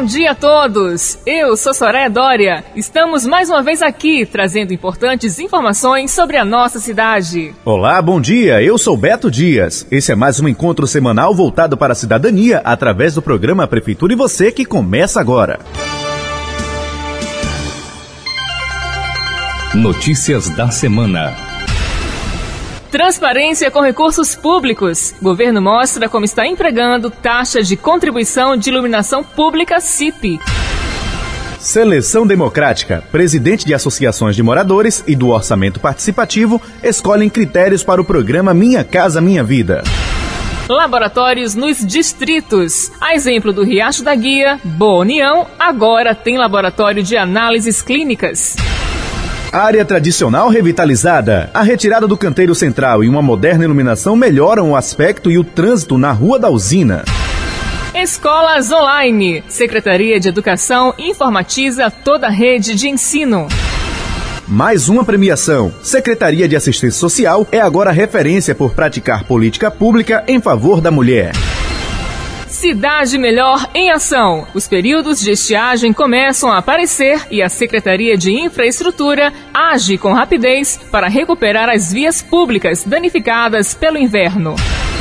dia a todos! Eu sou Soraya Dória. Estamos mais uma vez aqui, trazendo importantes informações sobre a nossa cidade. Olá, bom dia! Eu sou Beto Dias. Esse é mais um encontro semanal voltado para a cidadania através do programa Prefeitura e Você, que começa agora. Notícias da semana. Transparência com recursos públicos. Governo mostra como está empregando taxa de contribuição de iluminação pública CIP. Seleção democrática. Presidente de associações de moradores e do orçamento participativo escolhem critérios para o programa Minha Casa Minha Vida. Laboratórios nos distritos. A exemplo do Riacho da Guia, Boa União, agora tem laboratório de análises clínicas. Área tradicional revitalizada. A retirada do canteiro central e uma moderna iluminação melhoram o aspecto e o trânsito na Rua da Usina. Escolas online. Secretaria de Educação informatiza toda a rede de ensino. Mais uma premiação. Secretaria de Assistência Social é agora referência por praticar política pública em favor da mulher. Cidade Melhor em Ação. Os períodos de estiagem começam a aparecer e a Secretaria de Infraestrutura age com rapidez para recuperar as vias públicas danificadas pelo inverno.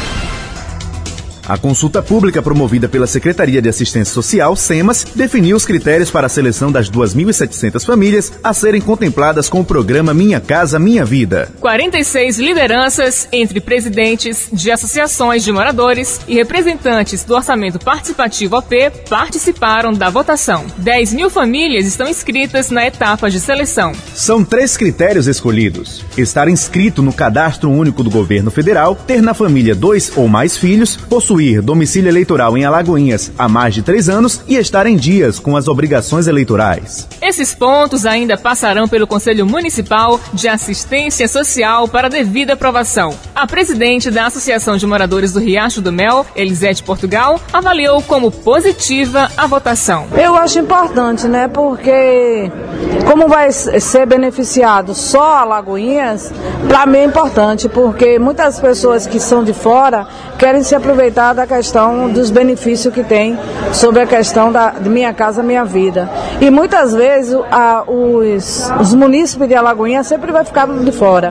A consulta pública promovida pela Secretaria de Assistência Social, SEMAS, definiu os critérios para a seleção das 2.700 famílias a serem contempladas com o programa Minha Casa Minha Vida. 46 lideranças, entre presidentes de associações de moradores e representantes do Orçamento Participativo OP, participaram da votação. 10 mil famílias estão inscritas na etapa de seleção. São 3 critérios escolhidos: estar inscrito no Cadastro Único do Governo Federal, ter na família 2 ou mais filhos, possuir domicílio eleitoral em Alagoinhas há mais de 3 anos e estar em dias com as obrigações eleitorais. Esses pontos ainda passarão pelo Conselho Municipal de Assistência Social para devida aprovação. A presidente da Associação de Moradores do Riacho do Mel, Elisete Portugal, avaliou como positiva a votação. Eu acho importante, né? Porque como vai ser beneficiado só Alagoinhas, para mim é importante, porque muitas pessoas que são de fora querem se aproveitar da questão dos benefícios que tem sobre a questão de Minha Casa Minha Vida. E muitas vezes os munícipes de Alagoinhas sempre vai ficar de fora.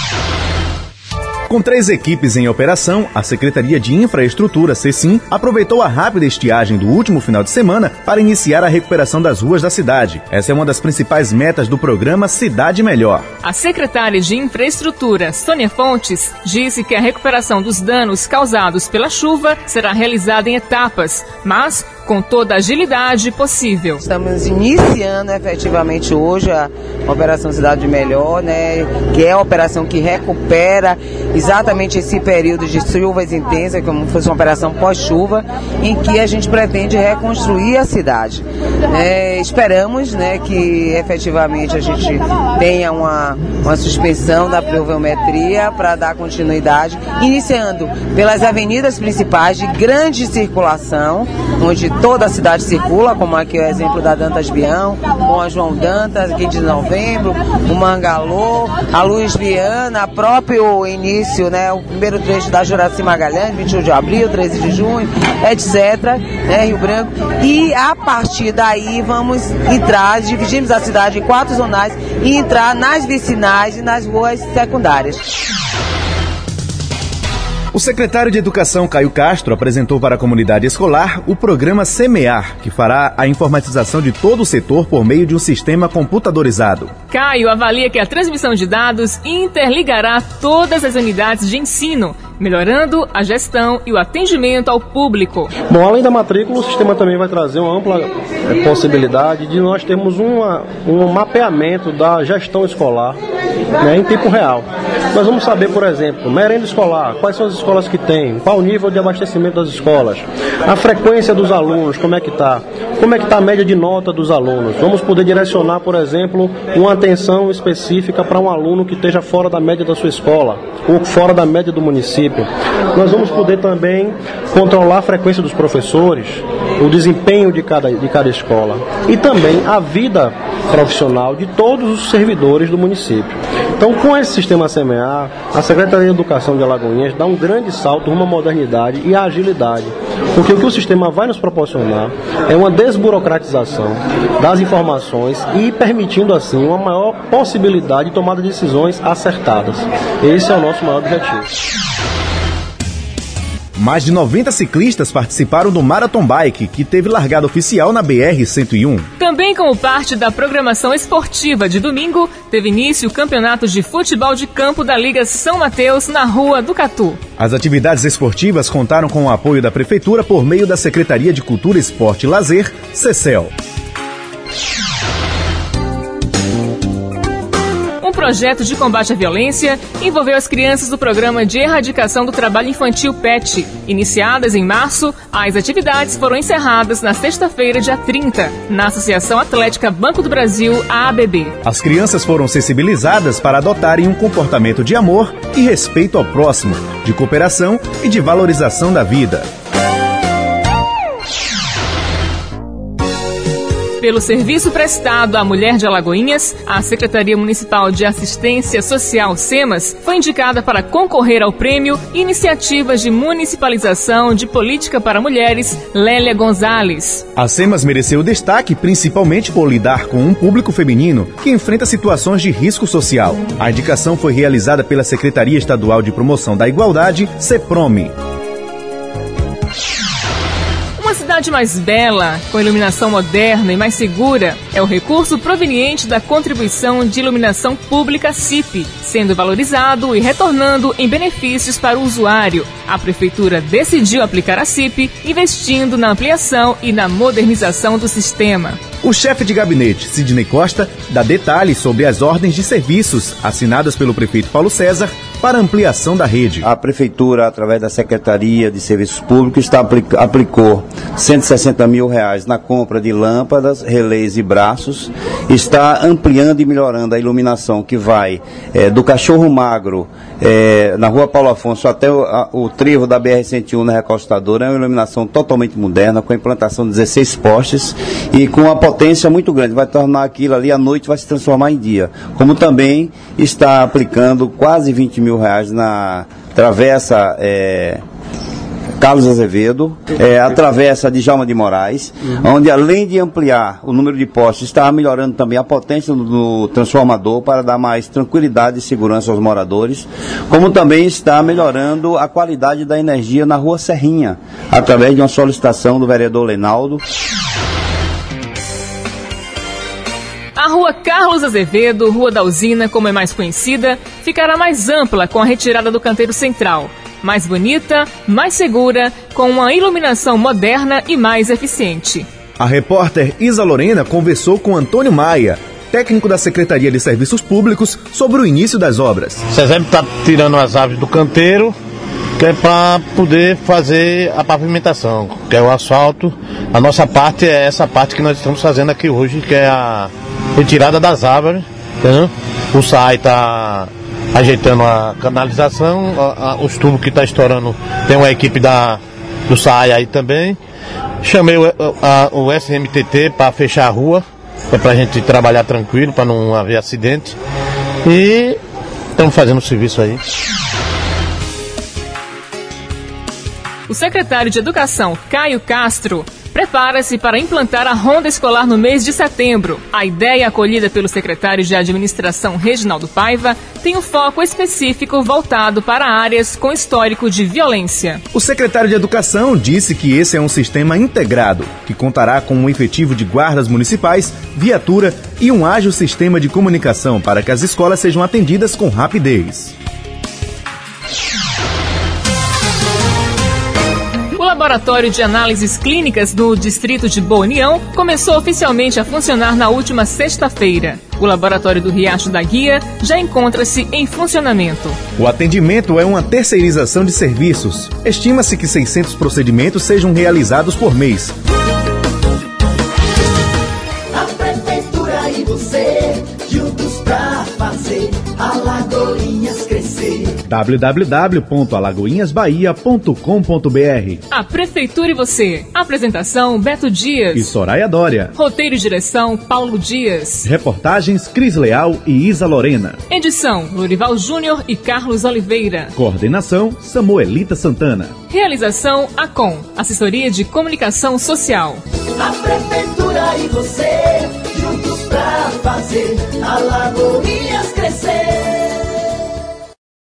Com 3 equipes em operação, a Secretaria de Infraestrutura, SECIM, aproveitou a rápida estiagem do último final de semana para iniciar a recuperação das ruas da cidade. Essa é uma das principais metas do programa Cidade Melhor. A secretária de Infraestrutura, Sônia Fontes, disse que a recuperação dos danos causados pela chuva será realizada em etapas, mas com toda a agilidade possível. Estamos iniciando efetivamente hoje a Operação Cidade Melhor, né, que é a operação que recupera exatamente esse período de chuvas intensas, como fosse uma operação pós-chuva, em que a gente pretende reconstruir a cidade. Esperamos, né, que efetivamente a gente tenha uma suspensão da pluviometria para dar continuidade, iniciando pelas avenidas principais de grande circulação, onde toda a cidade circula, como aqui é o exemplo da Dantas Bião, com a João Dantas, 15 de novembro, o Mangalô, a Luiz Viana, próprio início, né, o primeiro trecho da Juraci Magalhães, 21 de abril, 13 de junho, etc., né, Rio Branco, e a partir daí vamos entrar, dividimos a cidade em 4 zonais e entrar nas vicinais e nas ruas secundárias. O secretário de Educação, Caio Castro, apresentou para a comunidade escolar o programa Semear, que fará a informatização de todo o setor por meio de um sistema computadorizado. Caio avalia que a transmissão de dados interligará todas as unidades de ensino, melhorando a gestão e o atendimento ao público. Bom, além da matrícula, o sistema também vai trazer uma ampla possibilidade de nós termos um mapeamento da gestão escolar, né, em tempo real. Nós vamos saber, por exemplo, merenda escolar, quais são as escolas que tem, qual o nível de abastecimento das escolas, a frequência dos alunos, como é que está a média de nota dos alunos. Vamos poder direcionar, por exemplo, uma atenção específica para um aluno que esteja fora da média da sua escola ou fora da média do município. Nós vamos poder também controlar a frequência dos professores, o desempenho de cada escola e também a vida profissional de todos os servidores do município. Então, com esse sistema Semear, a Secretaria de Educação de Alagoinhas dá um grande salto, uma modernidade e a agilidade, Porque o que o sistema vai nos proporcionar é uma desburocratização das informações e permitindo assim uma maior possibilidade de tomada de decisões acertadas. Esse é o nosso maior objetivo. Mais de 90 ciclistas participaram do Marathon Bike, que teve largada oficial na BR-101. Também como parte da programação esportiva de domingo, teve início o campeonato de futebol de campo da Liga São Mateus na Rua do Catu. As atividades esportivas contaram com o apoio da Prefeitura por meio da Secretaria de Cultura, Esporte e Lazer, SECEL. Um projeto de combate à violência envolveu as crianças do Programa de Erradicação do Trabalho Infantil PET. Iniciadas em março, as atividades foram encerradas na sexta-feira, dia 30, na Associação Atlética Banco do Brasil, AABB. As crianças foram sensibilizadas para adotarem um comportamento de amor e respeito ao próximo, de cooperação e de valorização da vida. Pelo serviço prestado à mulher de Alagoinhas, a Secretaria Municipal de Assistência Social, SEMAS, foi indicada para concorrer ao prêmio Iniciativas de Municipalização de Política para Mulheres, Lélia Gonzalez. A SEMAS mereceu destaque principalmente por lidar com um público feminino que enfrenta situações de risco social. A indicação foi realizada pela Secretaria Estadual de Promoção da Igualdade, SEPROME. Uma cidade mais bela, com iluminação moderna e mais segura, é o recurso proveniente da contribuição de iluminação pública CIP, sendo valorizado e retornando em benefícios para o usuário. A Prefeitura decidiu aplicar a CIP, investindo na ampliação e na modernização do sistema. O chefe de gabinete, Sidney Costa, dá detalhes sobre as ordens de serviços assinadas pelo prefeito Paulo César para ampliação da rede. A Prefeitura, através da Secretaria de Serviços Públicos, aplicou R$160 mil na compra de lâmpadas, relés e braços. Está ampliando e melhorando a iluminação que vai do Cachorro Magro, na Rua Paulo Afonso, até o trevo da BR-101 na Recostadora. É uma iluminação totalmente moderna, com a implantação de 16 postes e com uma potência muito grande. Vai tornar aquilo ali, à noite, vai se transformar em dia. Como também está aplicando quase R$20 mil na travessa Carlos Azevedo, a travessa de Djalma de Moraes, onde além de ampliar o número de postes, está melhorando também a potência do transformador para dar mais tranquilidade e segurança aos moradores, como também está melhorando a qualidade da energia na Rua Serrinha, através de uma solicitação do vereador Lenaldo. A Rua Carlos Azevedo, Rua da Usina, como é mais conhecida, ficará mais ampla com a retirada do canteiro central. Mais bonita, mais segura, com uma iluminação moderna e mais eficiente. A repórter Isa Lorena conversou com Antônio Maia, técnico da Secretaria de Serviços Públicos, sobre o início das obras. O SESEB está tirando as árvores do canteiro, que é para poder fazer a pavimentação, que é o asfalto. A nossa parte é essa parte que nós estamos fazendo aqui hoje, que é a retirada das árvores, entendeu? O SAI está ajeitando a canalização, os tubos que está estourando, tem uma equipe do SAI aí também. Chamei o SMTT para fechar a rua, para a gente trabalhar tranquilo, para não haver acidente. E estamos fazendo o serviço aí. O secretário de Educação, Caio Castro, prepara-se para implantar a ronda escolar no mês de setembro. A ideia, acolhida pelo secretário de Administração, Reginaldo Paiva, tem um foco específico voltado para áreas com histórico de violência. O secretário de Educação disse que esse é um sistema integrado, que contará com um efetivo de guardas municipais, viatura e um ágil sistema de comunicação para que as escolas sejam atendidas com rapidez. O Laboratório de Análises Clínicas do Distrito de Boa União começou oficialmente a funcionar na última sexta-feira. O Laboratório do Riacho da Guia já encontra-se em funcionamento. O atendimento é uma terceirização de serviços. Estima-se que 600 procedimentos sejam realizados por mês. A Prefeitura e você, juntos pra fazer Alagoinhas crescer. www.alagoinhasbahia.com.br. A Prefeitura e você. Apresentação Beto Dias e Soraya Dória. Roteiro e direção Paulo Dias. Reportagens Cris Leal e Isa Lorena. Edição Lorival Júnior e Carlos Oliveira. Coordenação Samuelita Santana. Realização ACOM, Assessoria de Comunicação Social. A Prefeitura e você, juntos pra fazer Alagoinhas